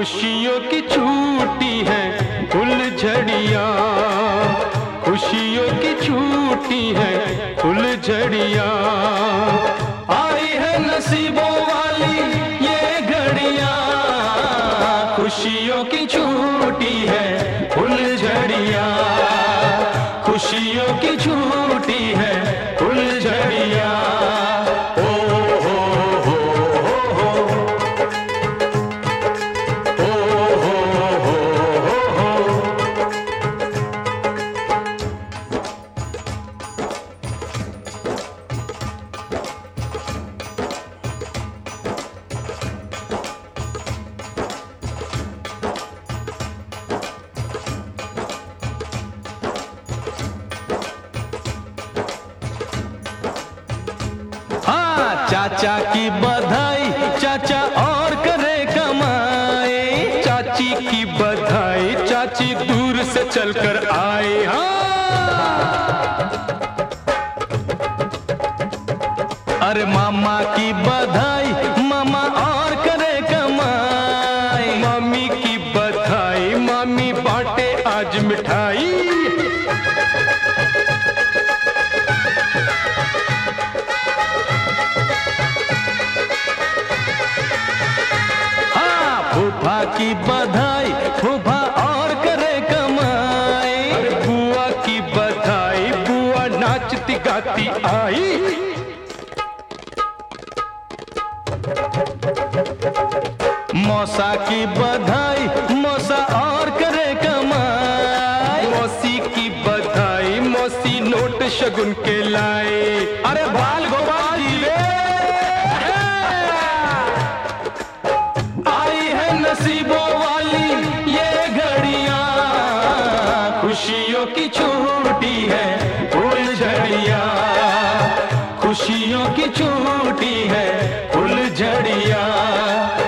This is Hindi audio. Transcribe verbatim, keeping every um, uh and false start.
खुशियों की छूटी है फुलझड़ियाँ, खुशियों की छूटी है फुलझड़ियाँ। आई है नसीबों वाली ये घड़ियाँ, खुशियों की छूटी है फुलझड़ियाँ, खुशियों की छूटी है फुलझड़ियाँ। चाचा की बधाई चाचा और करे कमाए, चाची की बधाई चाची दूर से चलकर आए। हाँ अरे मामा की बधाई मामा और करे कमाई, मामी की बधाई मामी बांटे आज मिठाई। फूफा की बधाई फूफा और करे कमाई, अरे बुआ की बधाई बुआ नाचती गाती आई। मौसा की बधाई मौसा और करे कमाई, मौसी की बधाई मौसी नोट शगुन के लाए। अरे बाल गोपाल जी रे, नसीबों वाली ये घड़ियाँ, खुशियों की छूटी है फुलझड़ियाँ, खुशियों की छूटी है फुलझड़ियाँ।